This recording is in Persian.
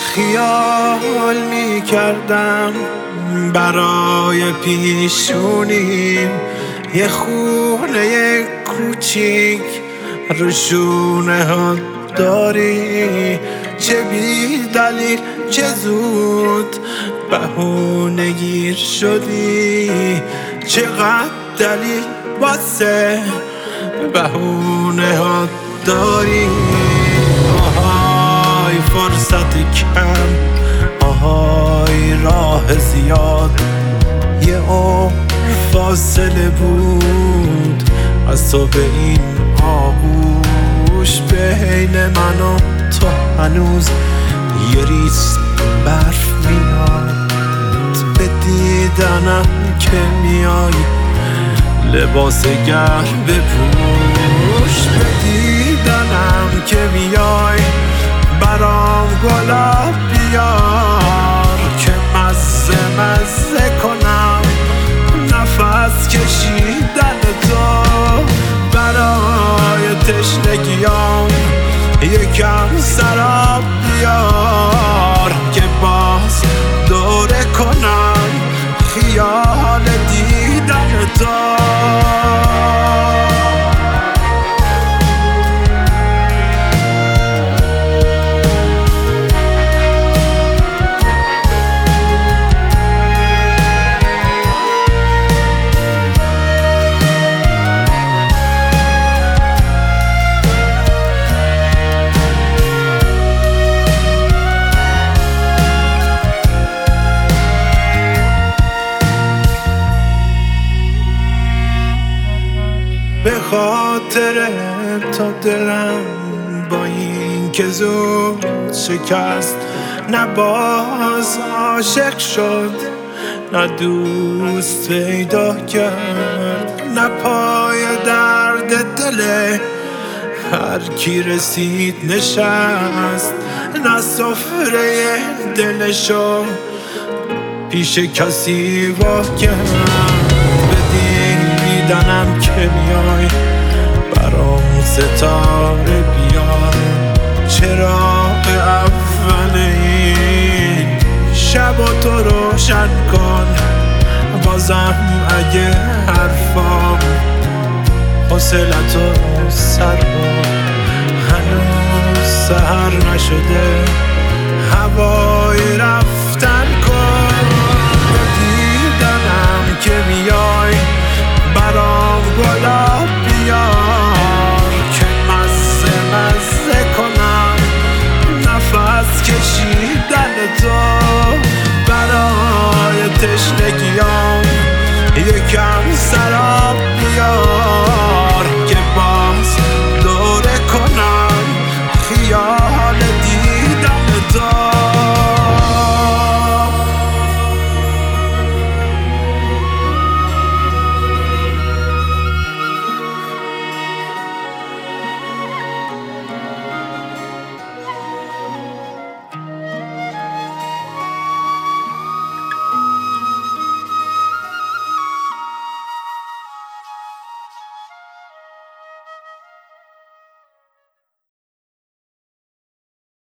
خیال میکردم برای پیشونیم یه خونه کوچیک رو شونه ها داری، چه بی دلیل چه زود بهونه گیر شدی، چقدر دلیل واسه بهونه ها داری. آهای فرصت کم، آهای راه زیاد، یه عمر فاصله بود از تو به این آغوش، بین من و تو هنوز یه ریز برف میاد، به دیدنم که میای لباس گرم بپوش، به دیدنم که میای برام گلاب بیار که مزه کنم نفس کشیدن تو، برای تشنگیام یکم سراب بیار که باز دوره کنم خیال دیدن تو. به خاطر تو دلم با این که زود شکست، نه باز عاشق شد نه دوست پیدا کرد، نه پای درد دل هر کی رسید نشست، نه سفره دلشو پیش کسی وا کرد، دیدنم که میای برام ستاره بیار، چراغ اول این شب و تو روشن کن، بازم اگه حرفام حوصلتو سر بر، هنوز سحر نشده هوای رفت